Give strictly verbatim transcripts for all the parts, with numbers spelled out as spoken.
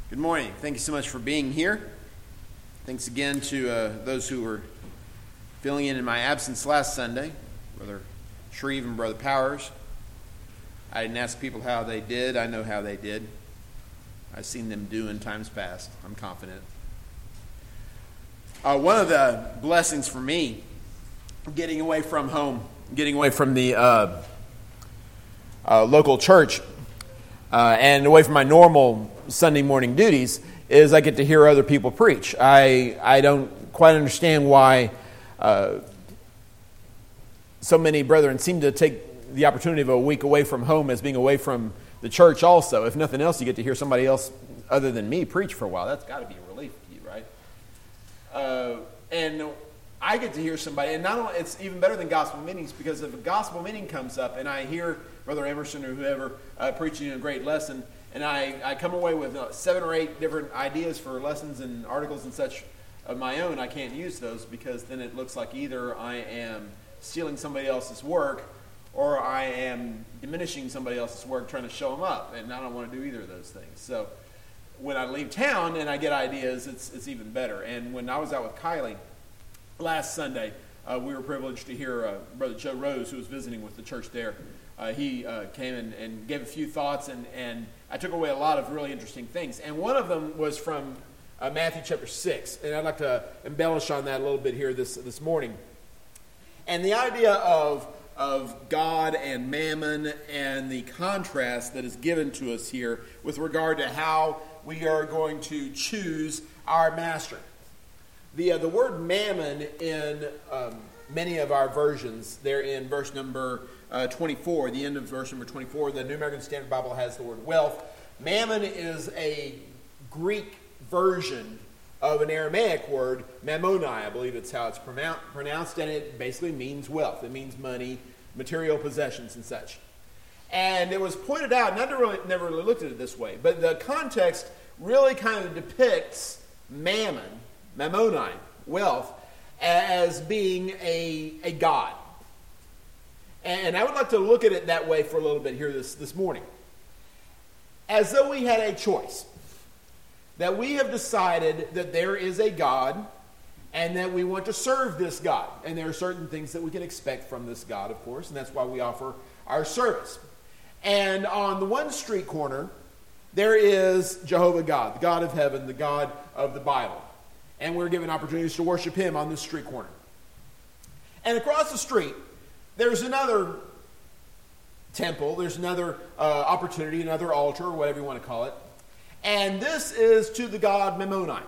Good morning. Thank you so much for being here. Thanks again to uh, those who were filling in in my absence last Sunday, Brother Shreve and Brother Powers. I didn't ask people how they did. I know how they did. I've seen them do in times past. I'm confident. Uh, one of the blessings for me, getting away from home, getting away from the uh, uh, local church, uh, and away from my normal Sunday morning duties, is I get to hear other people preach. I I don't quite understand why uh, so many brethren seem to take the opportunity of a week away from home as being away from the church also. If nothing else, you get to hear somebody else other than me preach for a while. That's got to be a relief to you, right? Uh, and I get to hear somebody, and not only, it's even better than gospel meetings, because if a gospel meeting comes up and I hear Brother Emerson or whoever uh, preaching a great lesson, and I, I come away with uh, seven or eight different ideas for lessons and articles and such of my own, I can't use those, because then it looks like either I am stealing somebody else's work or I am diminishing somebody else's work trying to show them up, and I don't want to do either of those things. So when I leave town and I get ideas, it's it's even better. And when I was out with Kylie last Sunday, uh, we were privileged to hear uh, Brother Joe Rose, who was visiting with the church there. Uh, he uh, came in and gave a few thoughts, and, and I took away a lot of really interesting things. And one of them was from uh, Matthew chapter six, and I'd like to embellish on that a little bit here this, this morning. And the idea of, of God and mammon and the contrast that is given to us here with regard to how we are going to choose our master. The, uh, the word mammon in um, many of our versions, they're in verse number Uh, twenty-four, the end of verse number twenty-four, the New American Standard Bible has the word wealth. Mammon is a Greek version of an Aramaic word, mammoni, I believe it's how it's pronounced, and it basically means wealth. It means money, material possessions, and such. And it was pointed out, and I never really, never really looked at it this way, but the context really kind of depicts mammon, mammoni, wealth, as being a, a god. And I would like to look at it that way for a little bit here this, this morning. As though we had a choice. That we have decided that there is a God and that we want to serve this God. And there are certain things that we can expect from this God, of course, and that's why we offer our service. And on the one street corner, there is Jehovah God, the God of heaven, the God of the Bible. And we're given opportunities to worship Him on this street corner. And across the street, there's another temple, there's another uh, opportunity, another altar, or whatever you want to call it. And this is to the god Mammoni.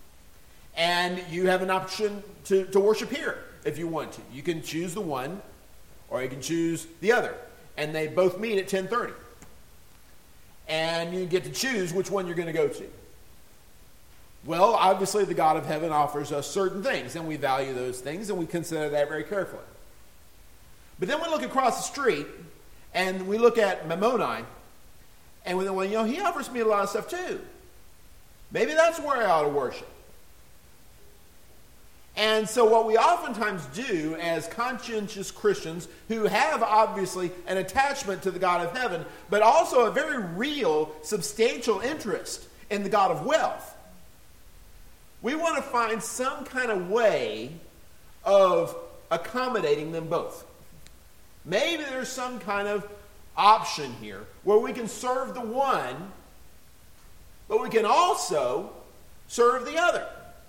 And you have an option to, to worship here if you want to. You can choose the one, or you can choose the other. And they both meet at ten thirty. And you get to choose which one you're going to go to. Well, obviously the God of heaven offers us certain things, and we value those things, and we consider that very carefully. But then we look across the street, and we look at Mammoni, and we think, well, you know, he offers me a lot of stuff too. Maybe that's where I ought to worship. And so what we oftentimes do as conscientious Christians who have obviously an attachment to the God of heaven, but also a very real, substantial interest in the God of wealth, we want to find some kind of way of accommodating them both. Maybe there's some kind of option here where we can serve the one, but we can also serve the other.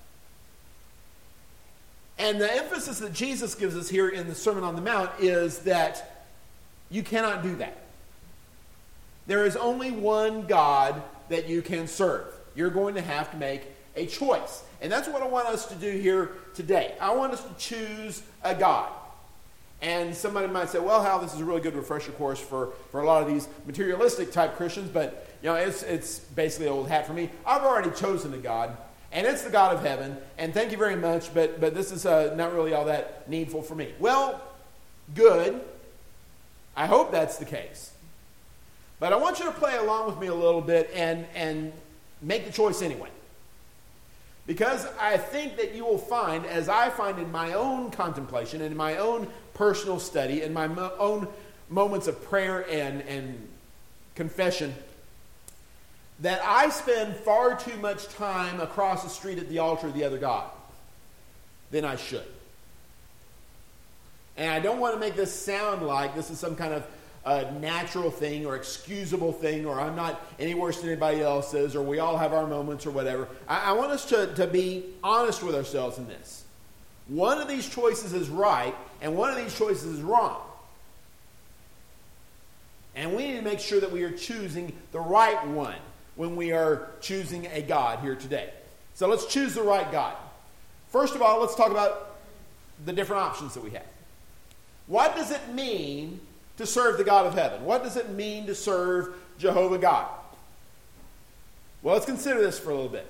And the emphasis that Jesus gives us here in the Sermon on the Mount is that you cannot do that. There is only one God that you can serve. You're going to have to make a choice. And that's what I want us to do here today. I want us to choose a God. And somebody might say, well, Hal, this is a really good refresher course for, for a lot of these materialistic type Christians, but you know, it's it's basically old hat for me. I've already chosen a God, and it's the God of heaven, and thank you very much, but, but this is uh, not really all that needful for me. Well, good. I hope that's the case. But I want you to play along with me a little bit and, and make the choice anyway. Because I think that you will find, as I find in my own contemplation, in my own personal study, in my mo- own moments of prayer and, and confession, that I spend far too much time across the street at the altar of the other God than I should. And I don't want to make this sound like this is some kind of uh, natural thing or excusable thing, or I'm not any worse than anybody else is, or we all have our moments or whatever. I, I want us to, to be honest with ourselves in this. One of these choices is right, and one of these choices is wrong. And we need to make sure that we are choosing the right one when we are choosing a God here today. So let's choose the right God. First of all, let's talk about the different options that we have. What does it mean to serve the God of heaven? What does it mean to serve Jehovah God? Well, let's consider this for a little bit.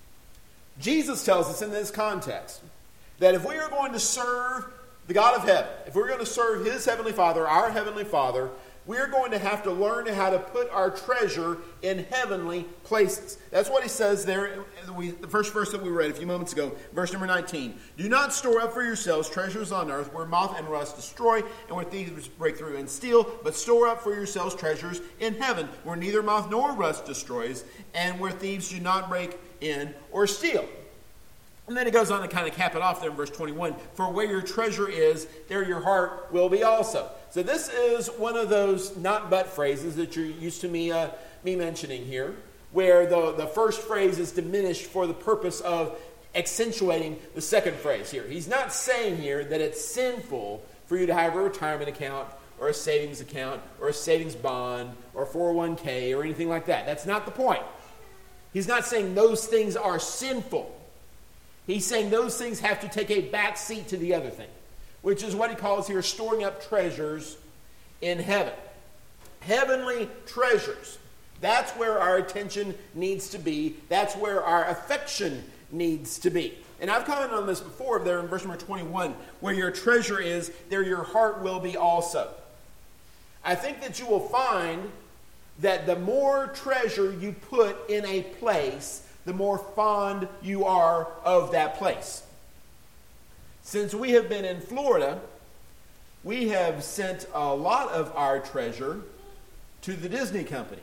Jesus tells us in this context that if we are going to serve the God of heaven, if we're going to serve His Heavenly Father, our Heavenly Father, we're going to have to learn how to put our treasure in heavenly places. That's what he says there, we, the first verse that we read a few moments ago, verse number nineteen. Do not store up for yourselves treasures on earth where moth and rust destroy and where thieves break through and steal, but store up for yourselves treasures in heaven where neither moth nor rust destroys and where thieves do not break in or steal. And then he goes on to kind of cap it off there in verse twenty-one. For where your treasure is, there your heart will be also. So this is one of those not but phrases that you're used to me uh, me mentioning here, where the, the first phrase is diminished for the purpose of accentuating the second phrase here. He's not saying here that it's sinful for you to have a retirement account or a savings account or a savings bond or four oh one k or anything like that. That's not the point. He's not saying those things are sinful. He's saying those things have to take a back seat to the other thing, which is what he calls here storing up treasures in heaven. Heavenly treasures. That's where our attention needs to be. That's where our affection needs to be. And I've commented on this before there in verse number twenty-one. Where your treasure is, there your heart will be also. I think that you will find that the more treasure you put in a place, the more fond you are of that place. Since we have been in Florida, we have sent a lot of our treasure to the Disney company.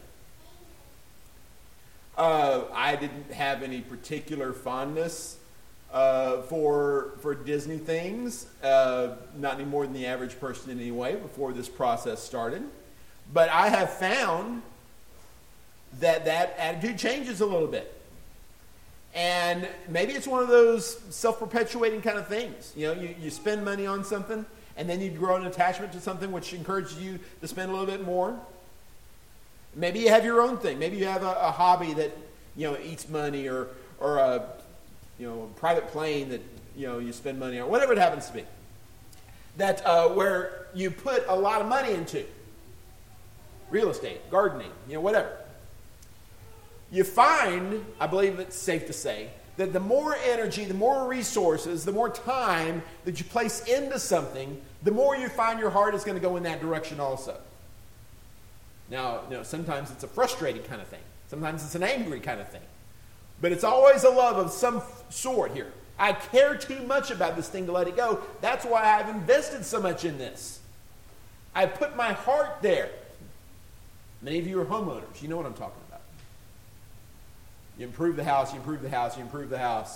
Uh, I didn't have any particular fondness uh, for, for Disney things, uh, not any more than the average person anyway, before this process started. But I have found that that attitude changes a little bit. And maybe it's one of those self-perpetuating kind of things. You know, you, you spend money on something, and then you grow an attachment to something which encourages you to spend a little bit more. Maybe you have your own thing. Maybe you have a, a hobby that, you know, eats money, or or a, you know, a private plane that, you know, you spend money on, whatever it happens to be. That uh, where you put a lot of money into. Real estate, gardening, you know, whatever. You find, I believe it's safe to say, that the more energy, the more resources, the more time that you place into something, the more you find your heart is going to go in that direction also. Now, you know, sometimes it's a frustrating kind of thing. Sometimes it's an angry kind of thing. But it's always a love of some sort here. I care too much about this thing to let it go. That's why I've invested so much in this. I put my heart there. Many of you are homeowners. You know what I'm talking about. You improve the house, you improve the house, you improve the house.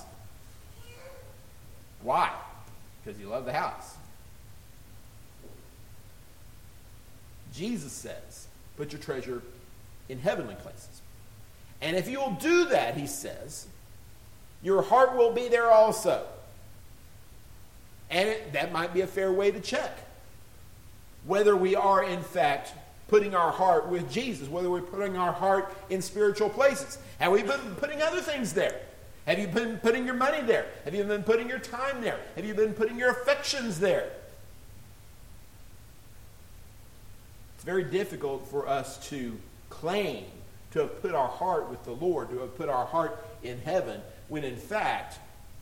Why? Because you love the house. Jesus says, put your treasure in heavenly places. And if you'll do that, he says, your heart will be there also. And it, that might be a fair way to check whether we are in fact putting our heart with Jesus, whether we're putting our heart in spiritual places. Have we been putting other things there? Have you been putting your money there? Have you been putting your time there? Have you been putting your affections there? It's very difficult for us to claim to have put our heart with the Lord, to have put our heart in heaven, when in fact,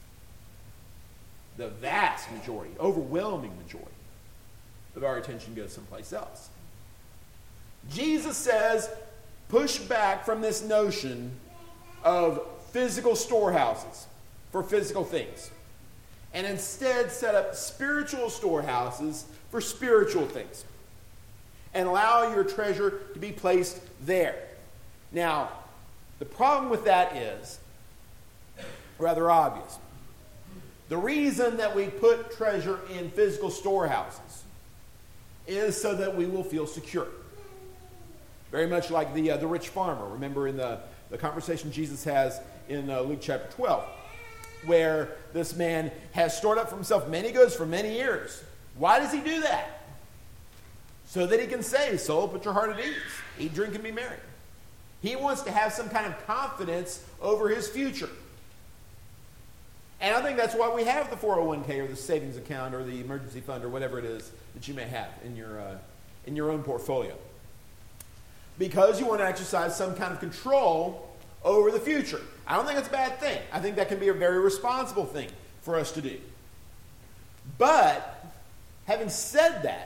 the vast majority, overwhelming majority of our attention goes someplace else. Jesus says, push back from this notion of physical storehouses for physical things, and instead set up spiritual storehouses for spiritual things, and allow your treasure to be placed there. Now, The problem with that is rather obvious. The reason that we put treasure in physical storehouses is so that we will feel secure. Very much like the uh, the rich farmer. Remember in the, the conversation Jesus has in uh, Luke chapter twelve, where this man has stored up for himself many goods for many years. Why does he do that? So that he can say, soul, put your heart at ease. Eat, drink, and be merry. He wants to have some kind of confidence over his future. And I think that's why we have the four oh one k or the savings account or the emergency fund or whatever it is that you may have in your, uh, in your own portfolio. Because you want to exercise some kind of control over the future. I don't think it's a bad thing. I think that can be a very responsible thing for us to do. But, having said that,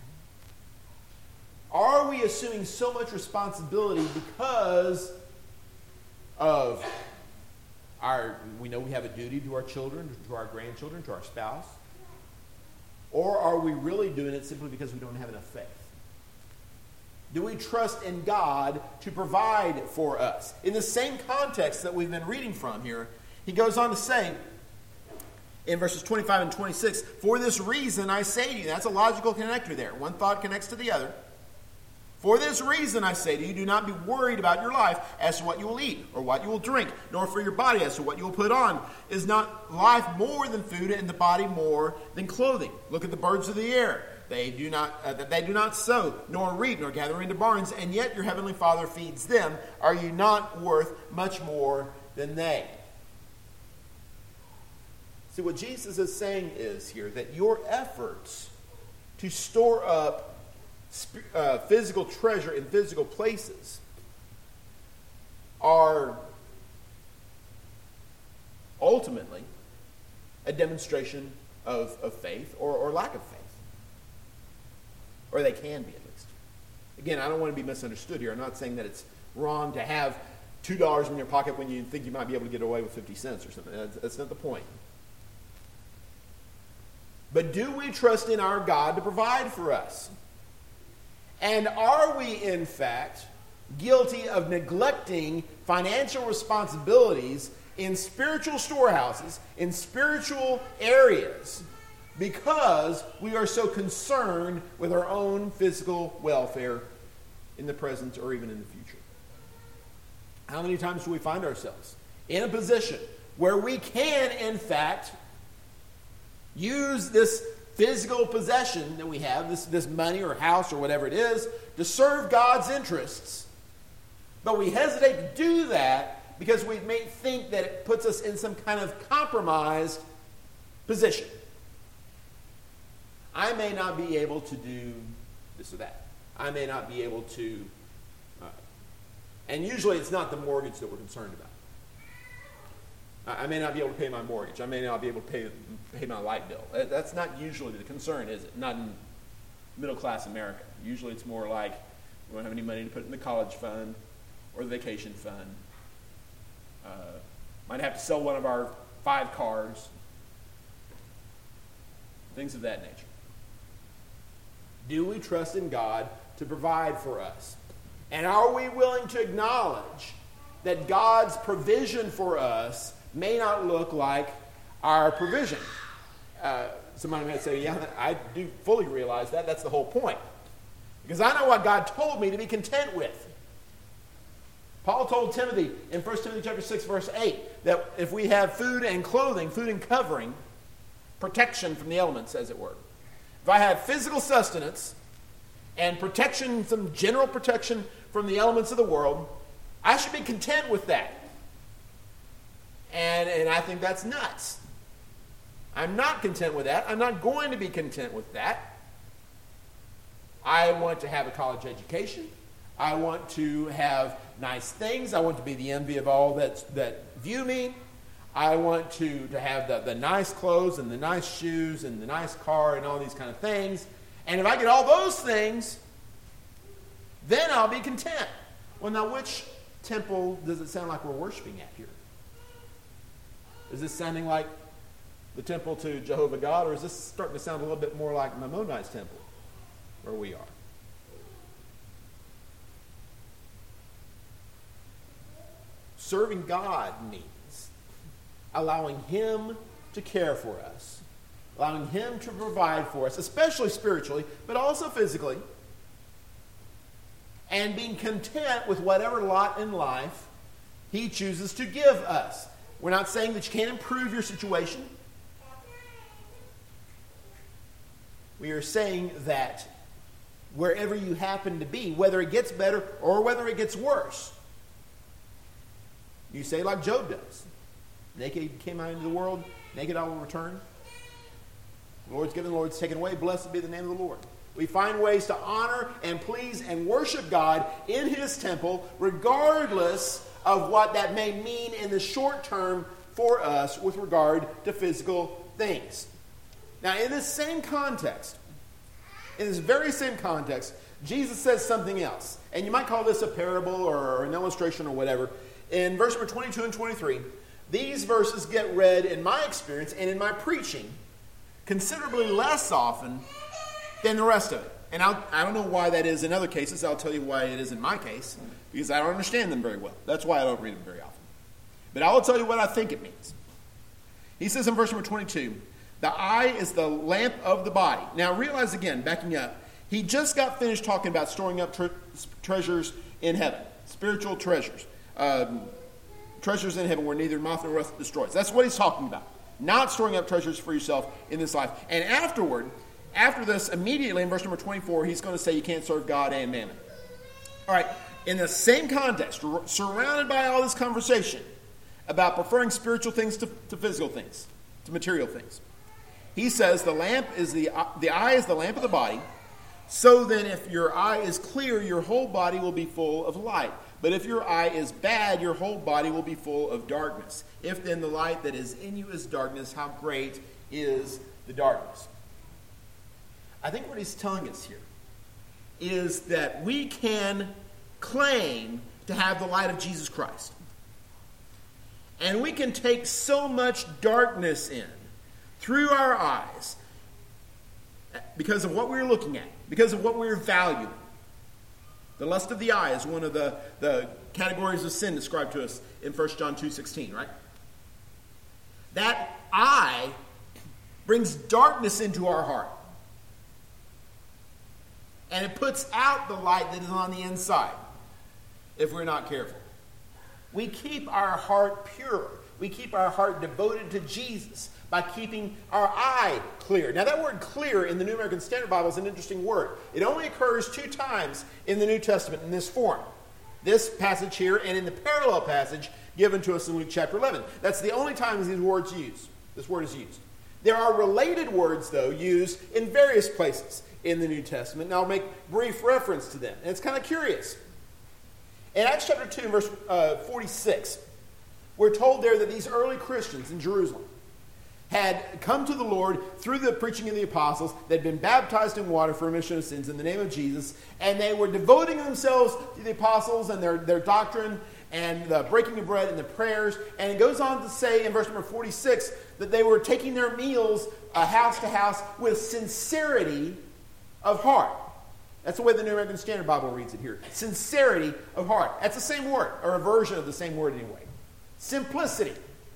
are we assuming so much responsibility because of our, we know we have a duty to our children, to our grandchildren, to our spouse? Or are we really doing it simply because we don't have enough faith? Do we trust in God to provide for us? In the same context that we've been reading from here, he goes on to say, in verses twenty-five and twenty-six, for this reason I say to you, that's a logical connector there. One thought connects to the other. For this reason, I say to you, do not be worried about your life as to what you will eat or what you will drink, nor for your body as to what you will put on. Is not life more than food and the body more than clothing? Look at the birds of the air. They do not uh, they do not sow, nor reap, nor gather into barns, and yet your heavenly Father feeds them. Are you not worth much more than they? See, what Jesus is saying is here that your efforts to store up Uh, physical treasure in physical places are ultimately a demonstration of, of faith or, or lack of faith. Or they can be, at least. Again, I don't want to be misunderstood here. I'm not saying that it's wrong to have two dollars in your pocket when you think you might be able to get away with fifty cents or something. That's, that's not the point. But do we trust in our God to provide for us? And are we, in fact, guilty of neglecting financial responsibilities in spiritual storehouses, in spiritual areas, because we are so concerned with our own physical welfare in the present or even in the future? How many times do we find ourselves in a position where we can, in fact, use this physical possession that we have, this, this money or house or whatever it is, to serve God's interests. But we hesitate to do that because we may think that it puts us in some kind of compromised position. I may not be able to do this or that. I may not be able to... Uh, and usually it's not the mortgage that we're concerned about. I may not be able to pay my mortgage. I may not be able to pay, pay my light bill. That's not usually the concern, is it? Not in middle-class America. Usually it's more like we don't have any money to put in the college fund or the vacation fund. Uh, might have to sell one of our five cars. Things of that nature. Do we trust in God to provide for us? And are we willing to acknowledge that God's provision for us may not look like our provision? Uh, somebody might say, yeah, I do fully realize that. That's the whole point. Because I know what God told me to be content with. Paul told Timothy in First Timothy chapter six, verse eight, that if we have food and clothing, food and covering, protection from the elements, as it were. If I have physical sustenance and protection, some general protection from the elements of the world, I should be content with that. And, and I think that's nuts. I'm not content with that. I'm not going to be content with that. I want to have a college education. I want to have nice things. I want to be the envy of all that, that view me. I want to, to have the, the nice clothes and the nice shoes and the nice car and all these kind of things. And if I get all those things, then I'll be content. Well, now which temple does it sound like we're worshiping at here? Is this sounding like the temple to Jehovah God, or is this starting to sound a little bit more like Maimonides' temple, where we are? Serving God means allowing Him to care for us, allowing Him to provide for us, especially spiritually, but also physically, and being content with whatever lot in life He chooses to give us. We're not saying that you can't improve your situation. We are saying that wherever you happen to be, whether it gets better or whether it gets worse, you say like Job does. Naked came out into the world, naked I will return. The Lord's given, the Lord's taken away. Blessed be the name of the Lord. We find ways to honor and please and worship God in His temple, regardless of what that may mean in the short term for us with regard to physical things. Now, in this same context, in this very same context, Jesus says something else. And you might call this a parable or an illustration or whatever. In verse number twenty-two and twenty-three, these verses get read in my experience and in my preaching considerably less often than the rest of it. And I'll, I don't know why that is in other cases. I'll tell you why it is in my case, because I don't understand them very well. That's why I don't read them very often. But I will tell you what I think it means. He says in verse number twenty-two, the eye is the lamp of the body. Now realize again, backing up, he just got finished talking about storing up tre- treasures in heaven, spiritual treasures. Um, treasures in heaven where neither moth nor rust destroys. That's what he's talking about. Not storing up treasures for yourself in this life. And afterward, after this, immediately in verse number twenty-four, he's going to say you can't serve God and mammon. All right, in the same context, r- surrounded by all this conversation about preferring spiritual things to, to physical things, to material things, he says the lamp is the uh, the eye is the lamp of the body. So then, if your eye is clear, your whole body will be full of light. But if your eye is bad, your whole body will be full of darkness. If then the light that is in you is darkness, how great is the darkness? I think what he's telling us here is that we can claim to have the light of Jesus Christ. And we can take so much darkness in through our eyes because of what we're looking at, because of what we're valuing. The lust of the eye is one of the, the categories of sin described to us in First John two sixteen, right? That eye brings darkness into our heart. And it puts out the light that is on the inside if we're not careful. We keep our heart pure. We keep our heart devoted to Jesus by keeping our eye clear. Now that word clear in the New American Standard Bible is an interesting word. It only occurs two times in the New Testament in this form. This passage here and in the parallel passage given to us in Luke chapter eleven. That's the only time these words used. This word is used. There are related words, though, used in various places in the New Testament, and I'll make brief reference to them. And it's kind of curious. In Acts chapter two, verse uh, forty-six, we're told there that these early Christians in Jerusalem had come to the Lord through the preaching of the apostles. They'd been baptized in water for remission of sins in the name of Jesus, and they were devoting themselves to the apostles and their, their doctrine and the breaking of bread and the prayers. And it goes on to say in verse number forty-six that they were taking their meals uh, house to house with sincerity of heart. That's the way the New American Standard Bible reads it here. Sincerity of heart. That's the same word, or a version of the same word anyway. Simplicity.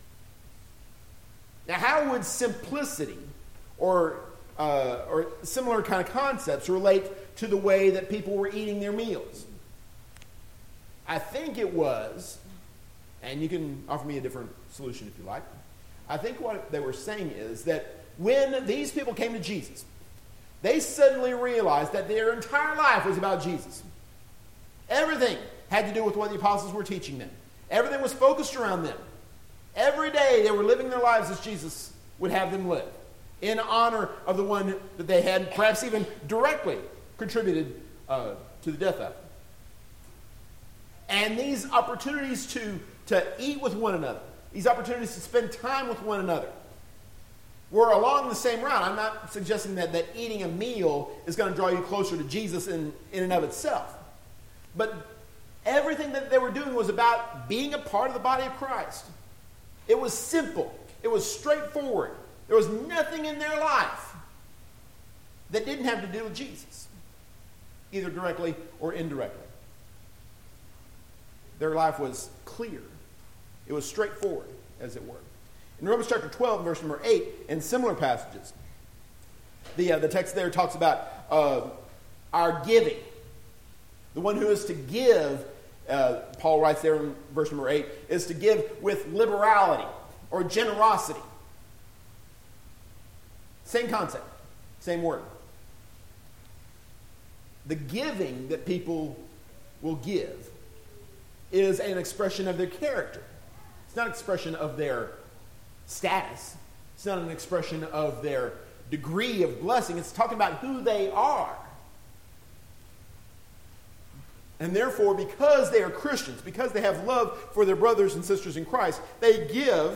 Now, how would simplicity or uh, or similar kind of concepts relate to the way that people were eating their meals? I think it was, and you can offer me a different solution if you like. I think what they were saying is that when these people came to Jesus, they suddenly realized that their entire life was about Jesus. Everything had to do with what the apostles were teaching them. Everything was focused around them. Every day they were living their lives as Jesus would have them live, in honor of the one that they had perhaps even directly contributed uh, to the death of. And these opportunities to, to eat with one another, these opportunities to spend time with one another, were along the same route. I'm not suggesting that, that eating a meal is going to draw you closer to Jesus in, in and of itself. But everything that they were doing was about being a part of the body of Christ. It was simple. It was straightforward. There was nothing in their life that didn't have to do with Jesus, either directly or indirectly. Their life was clear. It was straightforward, as it were. In Romans chapter twelve, verse number eight, and similar passages, the, uh, the text there talks about uh, our giving. The one who is to give, uh, Paul writes there in verse number eight, is to give with liberality or generosity. Same concept, same word. The giving that people will give is an expression of their character. It's not an expression of their status. It's not an expression of their degree of blessing. It's talking about who they are. And therefore, because they are Christians, because they have love for their brothers and sisters in Christ, they give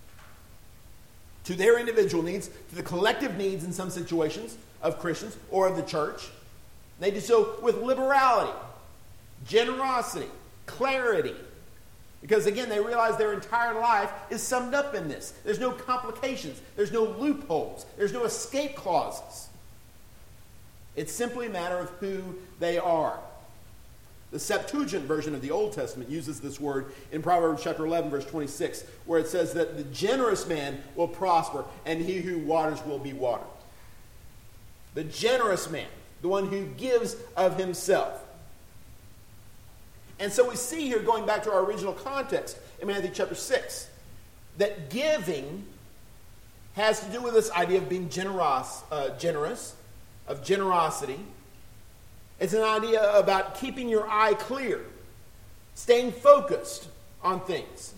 to their individual needs, to the collective needs in some situations of Christians or of the church. They do so with liberality, generosity, clarity. Because again, they realize their entire life is summed up in this. There's no complications. There's no loopholes. There's no escape clauses. It's simply a matter of who they are. The Septuagint version of the Old Testament uses this word in Proverbs chapter eleven, verse twenty-six, where it says that the generous man will prosper, and he who waters will be watered. The generous man, the one who gives of himself. And so we see here, going back to our original context in Matthew chapter six, that giving has to do with this idea of being generous, uh, generous, of generosity. It's an idea about keeping your eye clear, staying focused on things.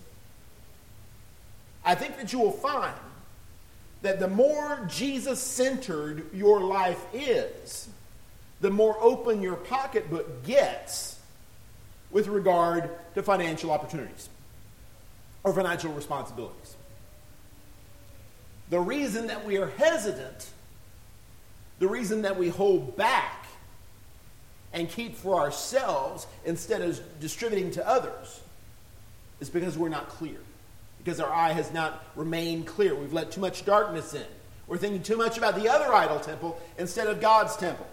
I think that you will find that the more Jesus-centered your life is, the more open your pocketbook gets with regard to financial opportunities or financial responsibilities. The reason that we are hesitant, the reason that we hold back and keep for ourselves instead of distributing to others is because we're not clear. Because our eye has not remained clear. We've let too much darkness in. We're thinking too much about the other idol temple instead of God's temple.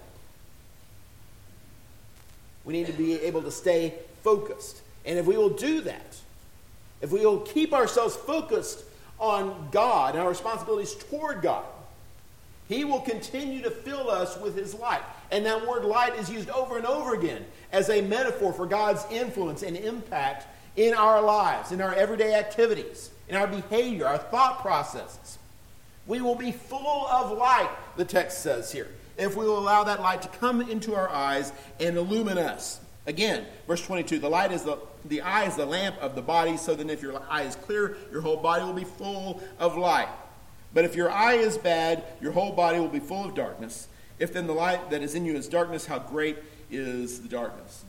We need to be able to stay focused. And if we will do that, if we will keep ourselves focused on God and our responsibilities toward God, He will continue to fill us with His light. And that word light is used over and over again as a metaphor for God's influence and impact in our lives, in our everyday activities, in our behavior, our thought processes. We will be full of light, the text says here, if we will allow that light to come into our eyes and illumine us. Again, verse twenty-two, the light is the, the eye is the lamp of the body, so that if your eye is clear, your whole body will be full of light. But if your eye is bad, your whole body will be full of darkness. If then the light that is in you is darkness, how great is the darkness?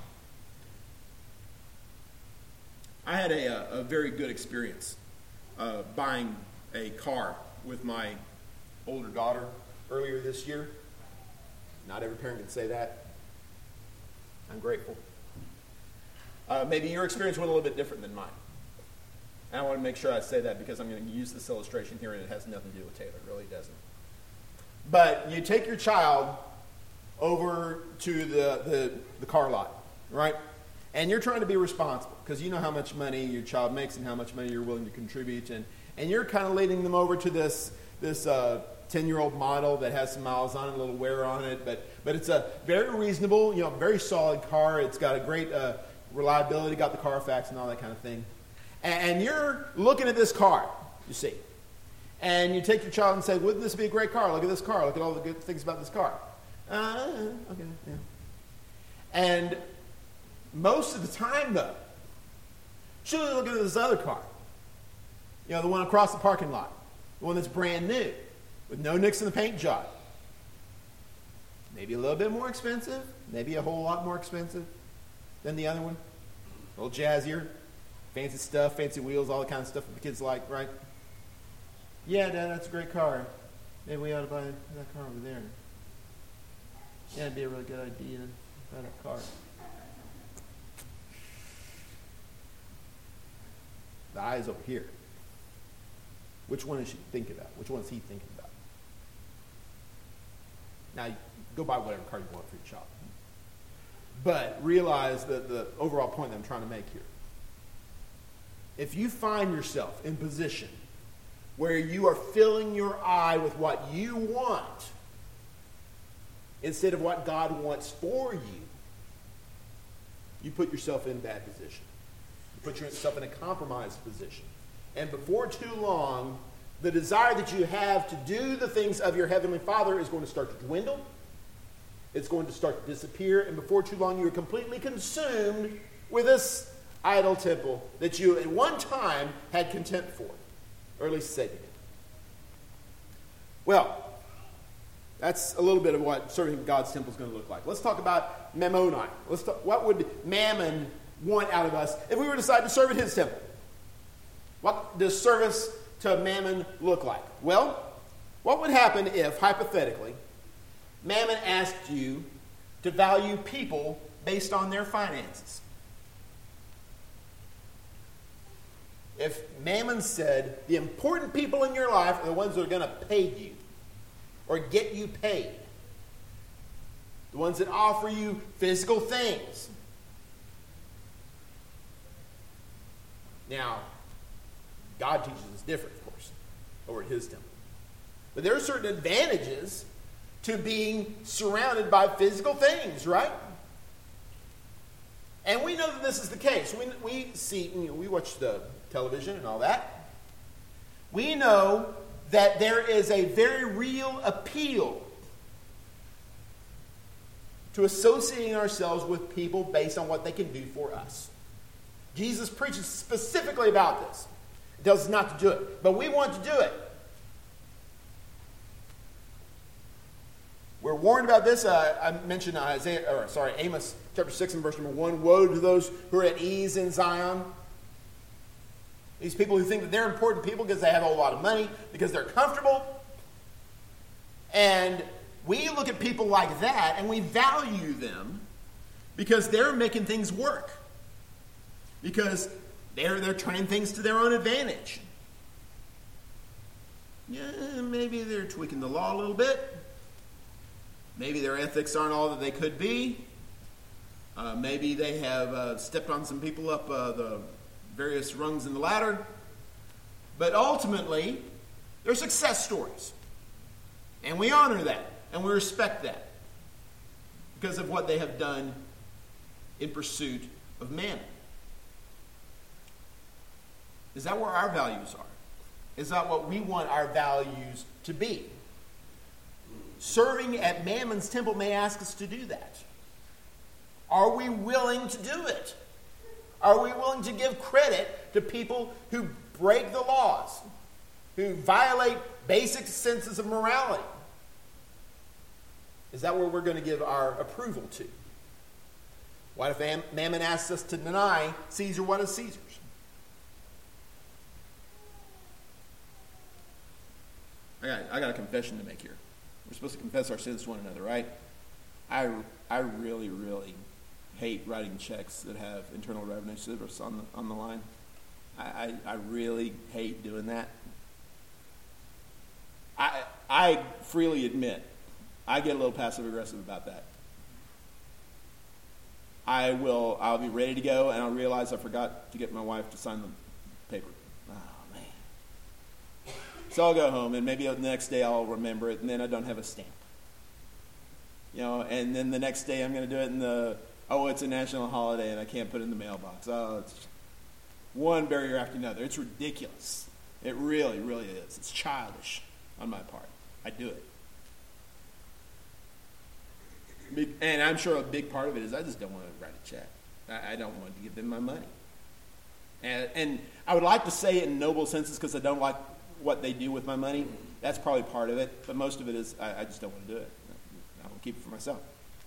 I had a, a very good experience uh, buying a car with my older daughter earlier this year. Not every parent can say that. I'm grateful. Uh, maybe your experience went a little bit different than mine. And I want to make sure I say that because I'm going to use this illustration here and it has nothing to do with Taylor. It really doesn't. But you take your child over to the, the, the car lot, right? And you're trying to be responsible because you know how much money your child makes and how much money you're willing to contribute. And, and you're kind of leading them over to this this uh, ten-year-old model that has some miles on it, a little wear on it. But but it's a very reasonable, you know, very solid car. It's got a great uh, reliability, got the Carfax and all that kind of thing. And, and you're looking at this car, you see. And you take your child and say, wouldn't this be a great car? Look at this car. Look at all the good things about this car. Uh, okay, yeah. And most of the time, though, she'll look at this other car. You know, the one across the parking lot. The one that's brand new, with no nicks in the paint job. Maybe a little bit more expensive. Maybe a whole lot more expensive than the other one. A little jazzier. Fancy stuff, fancy wheels, all the kind of stuff that the kids like, right? Yeah, Dad, that's a great car. Maybe we ought to buy that car over there. Yeah, it'd be a really good idea to buy that car. The eye is over here. Which one is she thinking about? Which one is he thinking about? Now, go buy whatever car you want for your child. But realize that the overall point that I'm trying to make here. if you find yourself in position where you are filling your eye with what you want instead of what God wants for you, you put yourself in bad position. You put yourself in a compromised position. And before too long, the desire that you have to do the things of your Heavenly Father is going to start to dwindle. It's going to start to disappear. And before too long, you're completely consumed with this idol temple that you at one time had contempt for. Or at least Satan did. Well, that's a little bit of what serving God's temple is going to look like. Let's talk about Mammoni. Let's talk, what would Mammon want out of us if we were to decide to serve at his temple? What does service to Mammon look like? Well, what would happen if, hypothetically, Mammon asked you to value people based on their finances? If Mammon said, the important people in your life are the ones that are going to pay you or get you paid, the ones that offer you physical things. Now, God teaches us different, of course, over at his temple. But there are certain advantages to being surrounded by physical things, right? And we know that this is the case. We, we see, you know, we watch the television and all that. We know that there is a very real appeal to associating ourselves with people based on what they can do for us. Jesus preaches specifically about this. He tells us not to do it, but we want to do it. We're warned about this. Uh, I mentioned Isaiah, or sorry, Amos chapter six and verse number one. Woe to those who are at ease in Zion. These people who think that they're important people because they have a lot of money, because they're comfortable. And we look at people like that and we value them because they're making things work. Because they're, they're turning things to their own advantage. Yeah, maybe they're tweaking the law a little bit. Maybe their ethics aren't all that they could be. Uh, maybe they have uh, stepped on some people up uh, the various rungs in the ladder. But ultimately, they're success stories. And we honor that. And we respect that. Because of what they have done in pursuit of mammon. Is that where our values are? Is that what we want our values to be? Serving at Mammon's temple may ask us to do that. Are we willing to do it? Are we willing to give credit to people who break the laws, who violate basic senses of morality? Is that where we're going to give our approval to? What if Mammon asks us to deny Caesar what is Caesar's? I got, I got a confession to make here. We're supposed to confess our sins to one another, right? I, I really, really hate writing checks that have Internal Revenue Service on the, on the line. I, I, I really hate doing that. I, I freely admit, I get a little passive-aggressive about that. I will, I'll be ready to go, and I'll realize I forgot to get my wife to sign the paper. Oh, man. So I'll go home, and maybe the next day I'll remember it, and then I don't have a stamp. You know, and then the next day I'm going to do it in the, oh, it's a national holiday, and I can't put it in the mailbox. Oh, it's one barrier after another. It's ridiculous. It really, really is. It's childish on my part. I do it. And I'm sure a big part of it is I just don't want to write a check. I don't want to give them my money. And, and I would like to say it in noble senses because I don't like what they do with my money. That's probably part of it. But most of it is I, I just don't want to do it. I want to keep it for myself.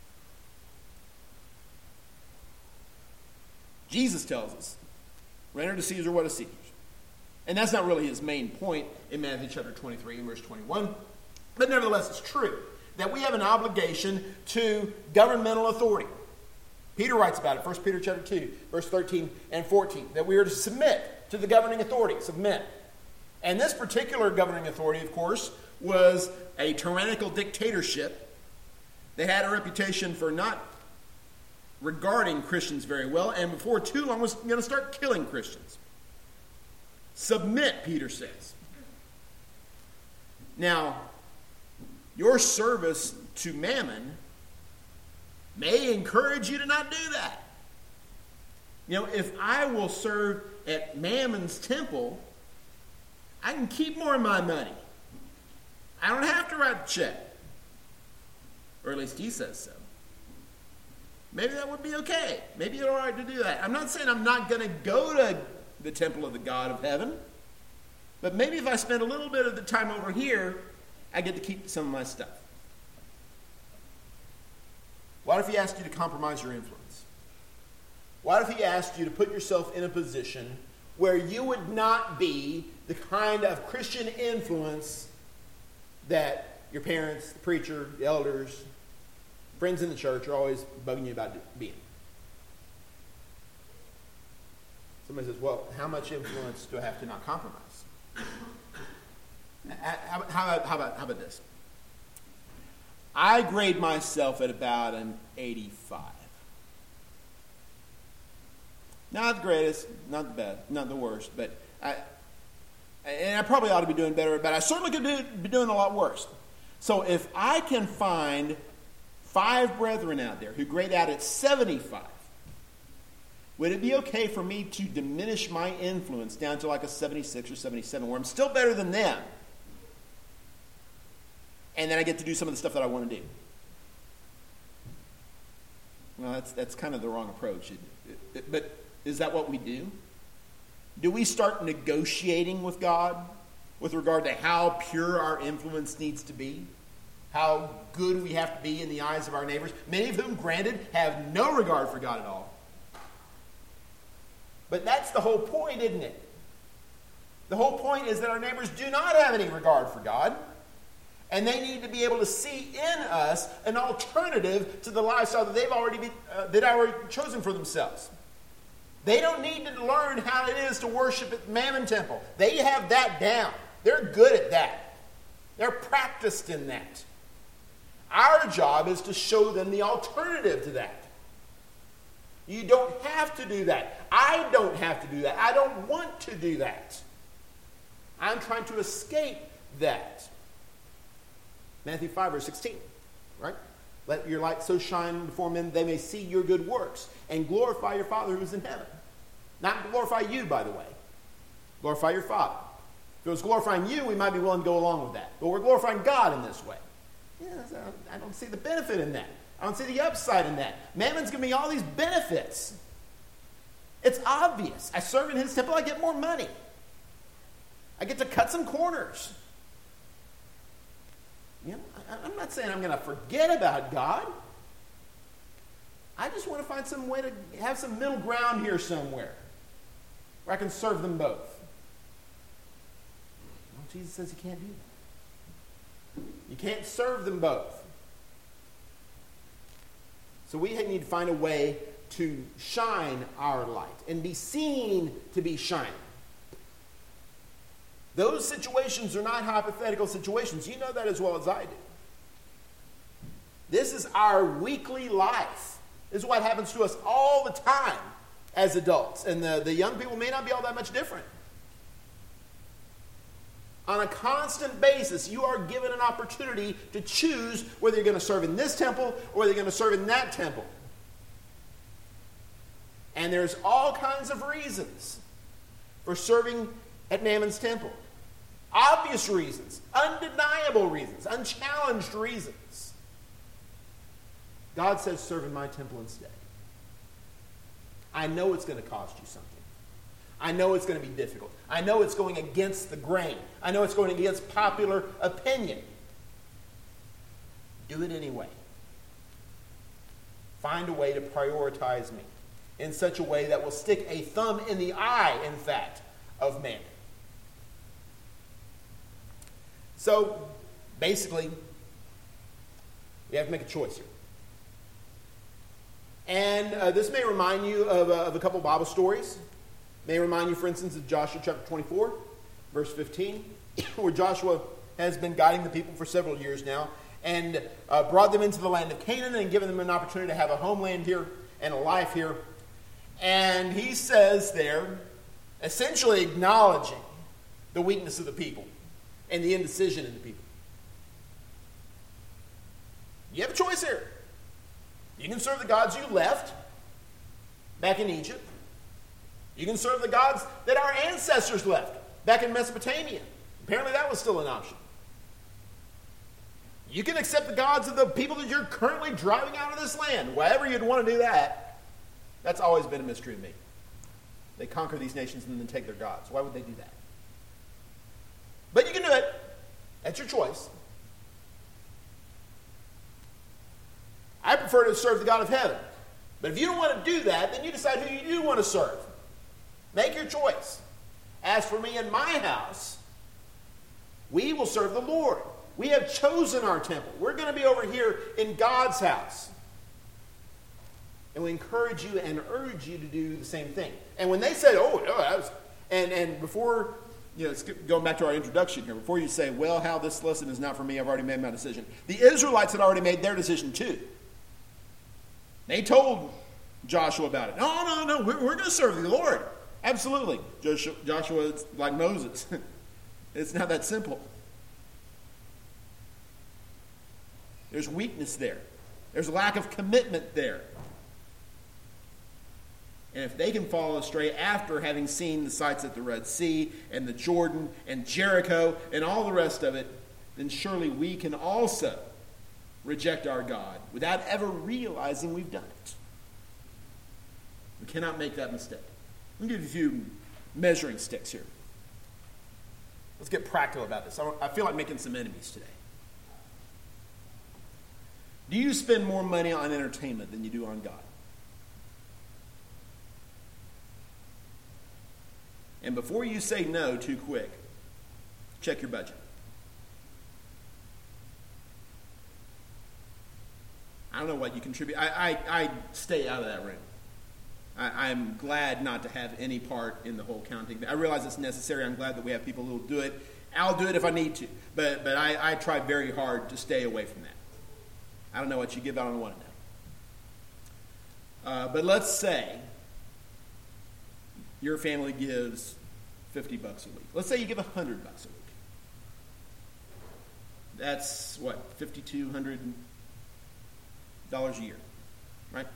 Jesus tells us, render to Caesar what is Caesar's. And that's not really his main point in Matthew chapter twenty-three and verse twenty-one. But nevertheless, it's true that we have an obligation to governmental authority. Peter writes about it, First Peter chapter two, verse thirteen and fourteen, that we are to submit to the governing authorities of men. And this particular governing authority, of course, was a tyrannical dictatorship. They had a reputation for not regarding Christians very well, and before too long was going to start killing Christians. Submit, Peter says. Now, your service to Mammon may encourage you to not do that. You know, if I will serve at Mammon's temple, I can keep more of my money. I don't have to write the check. Or at least he says so. Maybe that would be okay. Maybe it's all right to do that. I'm not saying I'm not going to go to the temple of the God of heaven. But maybe if I spend a little bit of the time over here, I get to keep some of my stuff. What if he asked you to compromise your influence? What if he asked you to put yourself in a position where you would not be the kind of Christian influence that your parents, the preacher, the elders, friends in the church are always bugging you about being? Somebody says, well, how much influence do I have to not compromise? How, how, about, how, about, how about this? I grade myself at about an eighty-five. Not the greatest, not the best, not the worst, but I, and I probably ought to be doing better, but I certainly could do, be doing a lot worse. So if I can find five brethren out there who grade out at seventy-five, would it be okay for me to diminish my influence down to like a seventy-six or seventy-seven, where I'm still better than them, and then I get to do some of the stuff that I want to do? Well, that's that's kind of the wrong approach. It, it, it, but is that what we do? Do we start negotiating with God with regard to how pure our influence needs to be? How good we have to be in the eyes of our neighbors, many of whom, granted, have no regard for God at all. But that's the whole point, isn't it? The whole point is that our neighbors do not have any regard for God, and they need to be able to see in us an alternative to the lifestyle that they've already been, uh, that already chosen for themselves. They don't need to learn how it is to worship at Mammon Temple. They have that down. They're good at that. They're practiced in that. Our job is to show them the alternative to that. You don't have to do that. I don't have to do that. I don't want to do that. I'm trying to escape that. Matthew five, verse sixteen, right? Let your light so shine before men they may see your good works and glorify your Father who is in heaven. Not glorify you, by the way. Glorify your Father. If it was glorifying you, we might be willing to go along with that. But we're glorifying God in this way. Yes, I don't see the benefit in that. I don't see the upside in that. Mammon's giving me all these benefits. It's obvious. I serve in his temple, I get more money. I get to cut some corners. You know, I'm not saying I'm going to forget about God. I just want to find some way to have some middle ground here somewhere where I can serve them both. Well, Jesus says you can't do that. You can't serve them both. So we need to find a way to shine our light and be seen to be shining. Those situations are not hypothetical situations. You know that as well as I do. This is our weekly life. This is what happens to us all the time as adults. And the, the young people may not be all that much different. On a constant basis, you are given an opportunity to choose whether you're going to serve in this temple or whether you're going to serve in that temple. And there's all kinds of reasons for serving at Mammon's temple. Obvious reasons, undeniable reasons, unchallenged reasons. God says, serve in my temple instead. I know it's going to cost you something. I know it's going to be difficult. I know it's going against the grain. I know it's going against popular opinion. Do it anyway. Find a way to prioritize me in such a way that will stick a thumb in the eye, in fact, of man. So, basically, we have to make a choice here. And uh, this may remind you of, uh, of a couple Bible stories. May remind you, for instance, of Joshua chapter twenty-four, verse fifteen, where Joshua has been guiding the people for several years now and uh, brought them into the land of Canaan and given them an opportunity to have a homeland here and a life here. And he says there, essentially acknowledging the weakness of the people and the indecision in the people. You have a choice here. You can serve the gods you left back in Egypt. You can serve the gods that our ancestors left back in Mesopotamia. Apparently that was still an option. You can accept the gods of the people that you're currently driving out of this land. Wherever you'd want to do that, that's always been a mystery to me. They conquer these nations and then take their gods. Why would they do that? But you can do it. That's your choice. I prefer to serve the God of heaven. But if you don't want to do that, then you decide who you do want to serve. Make your choice. As for me and my house, we will serve the Lord. We have chosen our temple. We're going to be over here in God's house. And we encourage you and urge you to do the same thing. And when they said, oh, no, that was... And, and before, you know, going back to our introduction here, before you say, well, Hal, this lesson is not for me, I've already made my decision. The Israelites had already made their decision too. They told Joshua about it. No, no, no, we're, we're going to serve the Lord. Absolutely. Joshua, Joshua is like Moses. It's not that simple. There's weakness there. There's a lack of commitment there. And if they can fall astray after having seen the sights at the Red Sea and the Jordan and Jericho and all the rest of it, then surely we can also reject our God without ever realizing we've done it. We cannot make that mistake. Let me give you a few measuring sticks here. Let's get practical about this. I feel like making some enemies today. Do you spend more money on entertainment than you do on God? And before you say no too quick, check your budget. I don't know what you contribute. I, I, I stay out of that room. I, I'm glad not to have any part in the whole counting. I realize it's necessary. I'm glad that we have people who will do it. I'll do it if I need to. But, but I, I try very hard to stay away from that. I don't know what you give. I don't want to know. Uh, but let's say your family gives fifty bucks a week. Let's say you give one hundred bucks a week. That's, what, fifty-two hundred dollars a year, right?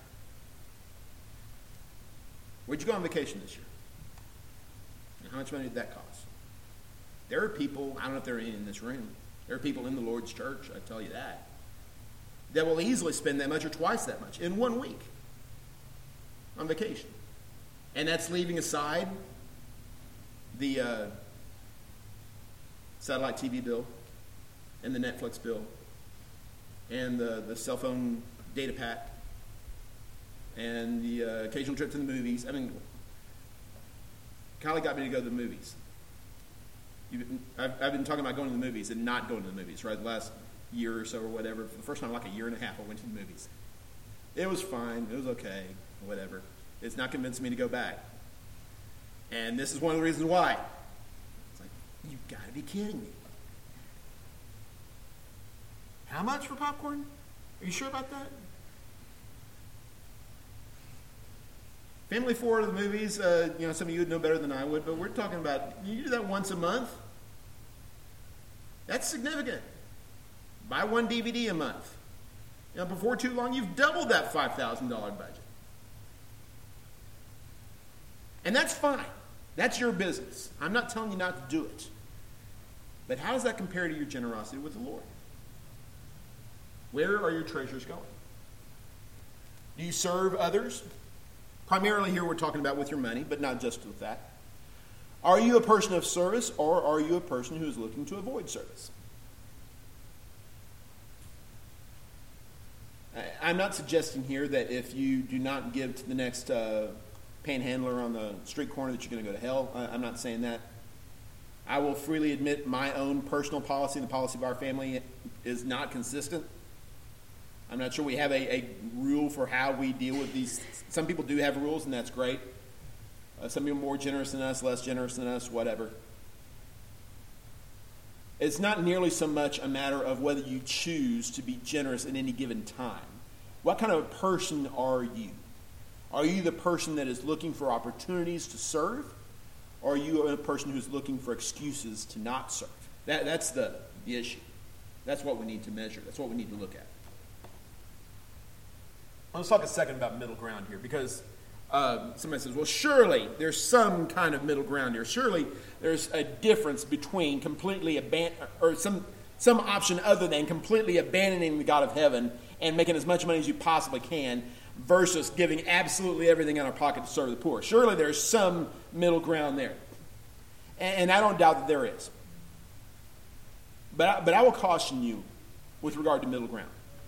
Where'd you go on vacation this year? And how much money did that cost? There are people, I don't know if they're in this room, there are people in the Lord's church, I tell you that, that will easily spend that much or twice that much in one week on vacation. And that's leaving aside the uh, satellite T V bill and the Netflix bill and the, the cell phone data pack and the uh, occasional trip to the movies. I mean, Kylie got me to go to the movies. Been, I've, I've been talking about going to the movies and not going to the movies, right? The last year or so or whatever. For the first time in like a year and a half, I went to the movies. It was fine. It was okay. Whatever. It's not convincing me to go back. And this is one of the reasons why. It's like, you've got to be kidding me. How much for popcorn? Are you sure about that? Family four to the movies, uh, you know, some of you would know better than I would, but we're talking about, you do that once a month. That's significant. Buy one D V D a month. You know, before too long, you've doubled that five thousand dollars budget. And that's fine. That's your business. I'm not telling you not to do it. But how does that compare to your generosity with the Lord? Where are your treasures going? Do you serve others? Primarily here we're talking about with your money, but not just with that. Are you a person of service, or are you a person who is looking to avoid service? I'm not suggesting here that if you do not give to the next uh, panhandler on the street corner that you're going to go to hell. I'm not saying that. I will freely admit my own personal policy and the policy of our family is not consistent. I'm not sure we have a, a rule for how we deal with these. Some people do have rules, and that's great. Uh, some people are more generous than us, less generous than us, whatever. It's not nearly so much a matter of whether you choose to be generous at any given time. What kind of a person are you? Are you the person that is looking for opportunities to serve? Or are you a person who's looking for excuses to not serve? That, that's the, the issue. That's what we need to measure. That's what we need to look at. Let's talk a second about middle ground here, because uh, somebody says, well, surely there's some kind of middle ground here. Surely there's a difference between completely abandon or some some option other than completely abandoning the God of heaven and making as much money as you possibly can versus giving absolutely everything in our pocket to serve the poor. Surely there's some middle ground there. And, and I don't doubt that there is. But I, but I will caution you with regard to middle ground.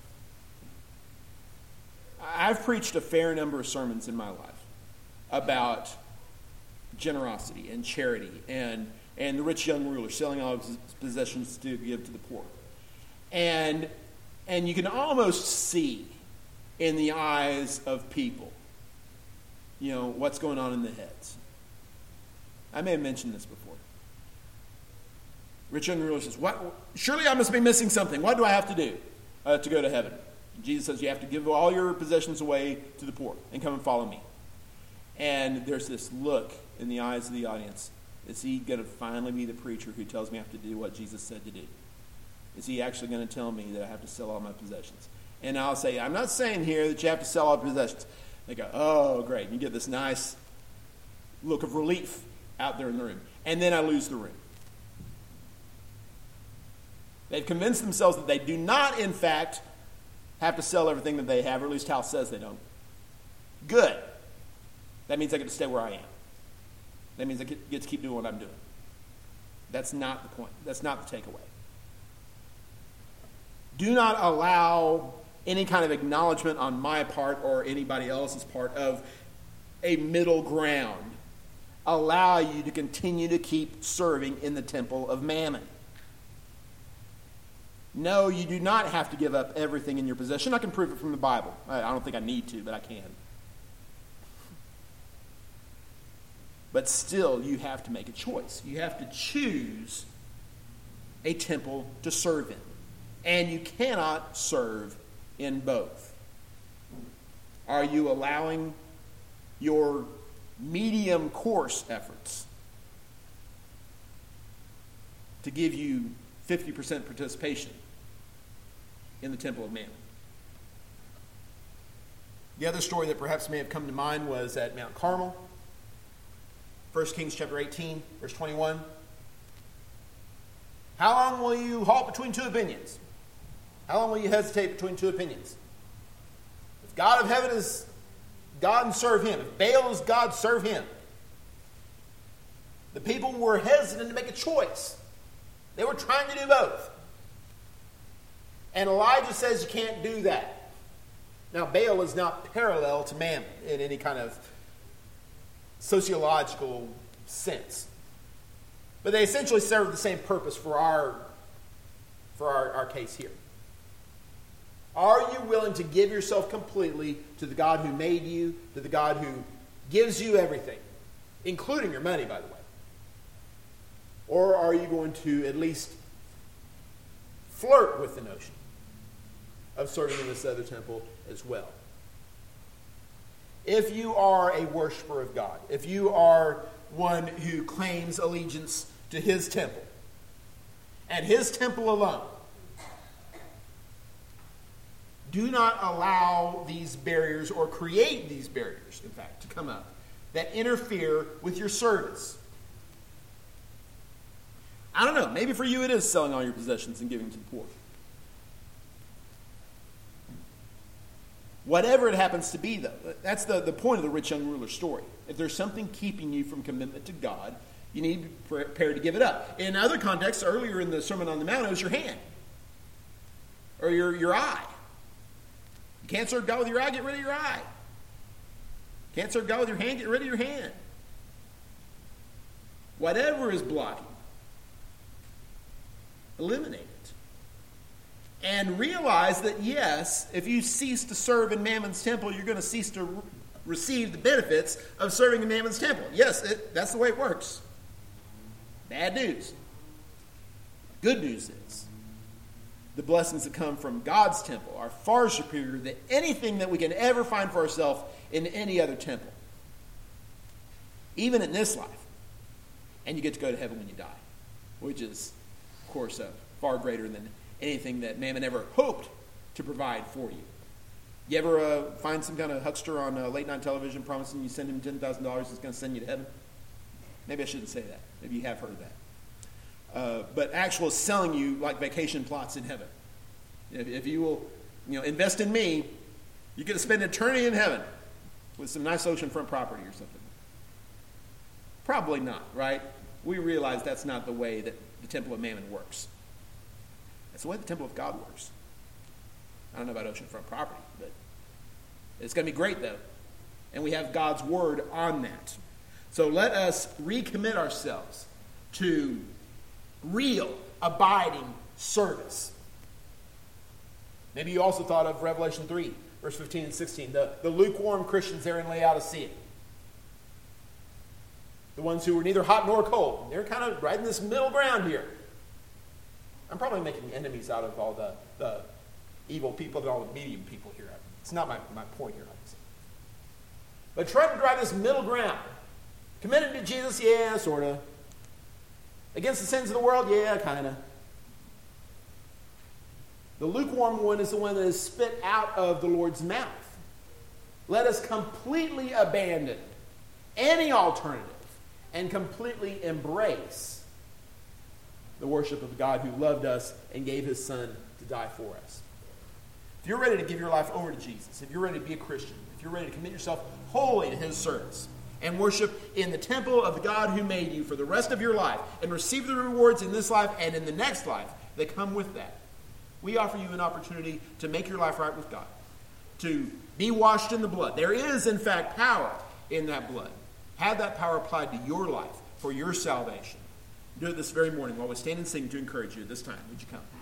I've preached a fair number of sermons in my life about generosity and charity and, and the rich young ruler selling all of his possessions to give to the poor. And, and you can almost see in the eyes of people, you know, what's going on in the heads. I may have mentioned this before. Rich young ruler says, "What? Surely I must be missing something. What do I have to do uh, to go to heaven?" Jesus says, you have to give all your possessions away to the poor and come and follow me. And there's this look in the eyes of the audience. Is he going to finally be the preacher who tells me I have to do what Jesus said to do? Is he actually going to tell me that I have to sell all my possessions? And I'll say, I'm not saying here that you have to sell all possessions. They go, oh, great. And you get this nice look of relief out there in the room. And then I lose the room. They've convinced themselves that they do not, in fact, have to sell everything that they have, or at least Hal says they don't. Good. That means I get to stay where I am. That means I get to keep doing what I'm doing. That's not the point. That's not the takeaway. Do not allow any kind of acknowledgement on my part or anybody else's part of a middle ground allow you to continue to keep serving in the temple of Mammon. No, you do not have to give up everything in your possession. I can prove it from the Bible. I don't think I need to, but I can. But still, you have to make a choice. You have to choose a temple to serve in. And you cannot serve in both. Are you allowing your medium course efforts to give you fifty percent participation in the temple of Mammon? The other story that perhaps may have come to mind was at Mount Carmel. First Kings chapter eighteen, verse twenty-one. How long will you halt between two opinions? How long will you hesitate between two opinions? If God of heaven is God, and serve him. If Baal is God, serve him. The people were hesitant to make a choice. They were trying to do both. And Elijah says you can't do that. Now, Baal is not parallel to Mammon in any kind of sociological sense. But they essentially serve the same purpose for our, for our, our case here. Are you willing to give yourself completely to the God who made you, to the God who gives you everything, including your money, by the way? Or are you going to at least flirt with the notion of serving in this other temple as well? If you are a worshiper of God, if you are one who claims allegiance to his temple, and his temple alone, do not allow these barriers, or create these barriers, in fact, to come up that interfere with your service. I don't know. Maybe for you it is selling all your possessions and giving to the poor. Whatever it happens to be, though, that's the, the point of the rich young ruler story. If there's something keeping you from commitment to God, you need to be prepared to give it up. In other contexts, earlier in the Sermon on the Mount, it was your hand or your, your eye. You can't serve God with your eye, get rid of your eye. Can't serve God with your hand, get rid of your hand. Whatever is blocking, eliminate it. And realize that, yes, if you cease to serve in Mammon's temple, you're going to cease to re- receive the benefits of serving in Mammon's temple. Yes, it, that's the way it works. Bad news. Good news is, the blessings that come from God's temple are far superior than anything that we can ever find for ourselves in any other temple. Even in this life. and you get to go to heaven when you die, which is, of course, uh, far greater than anything that Mammon ever hoped to provide for you. You ever uh, find some kind of huckster on uh, late night television promising you send him ten thousand dollars, he's going to send you to heaven? Maybe I shouldn't say that. Maybe you have heard that. Uh, but actual selling you like vacation plots in heaven. If, if you will, you know, invest in me, you get to spend eternity in heaven with some nice oceanfront property or something. Probably not, right? We realize that's not the way that the Temple of Mammon works. That's the way the Temple of God works. I don't know about oceanfront property, but it's going to be great, though. And we have God's word on that. So let us recommit ourselves to real, abiding service. Maybe you also thought of Revelation three, verse fifteen and sixteen, the, the lukewarm Christians there in Laodicea. The ones who were neither hot nor cold. They're kind of right in this middle ground here. I'm probably making enemies out of all the, the evil people and all the medium people here. It's not my, my point here, obviously. But try to drive this middle ground. Committed to Jesus, yeah, sort of. Against the sins of the world, yeah, kind of. The lukewarm one is the one that is spit out of the Lord's mouth. Let us completely abandon any alternative and completely embrace the worship of God who loved us and gave his Son to die for us. If you're ready to give your life over to Jesus, if you're ready to be a Christian, if you're ready to commit yourself wholly to his service and worship in the temple of the God who made you for the rest of your life and receive the rewards in this life and in the next life that come with that, we offer you an opportunity to make your life right with God, to be washed in the blood. There is, in fact, power in that blood. Have that power applied to your life for your salvation. Do it this very morning while we stand and sing to encourage you. This time, would you come?